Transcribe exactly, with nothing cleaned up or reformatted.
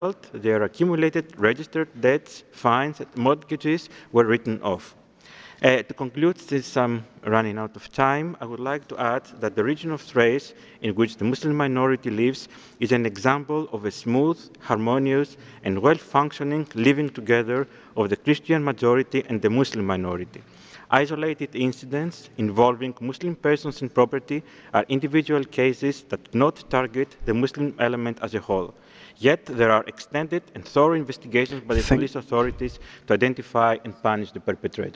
result, their accumulated registered debts, fines, and mortgages were written off. Uh, to conclude, since I'm running out of time, I would like to add that the region of Thrace, in which the Muslim minority lives, is an example of a smooth, harmonious, and well-functioning living together of the Christian majority and the Muslim minority. Isolated incidents involving Muslim persons and property are individual cases that do not target the Muslim element as a whole. Yet there are extended and thorough investigations by the Thank, police authorities to identify and punish the perpetrators.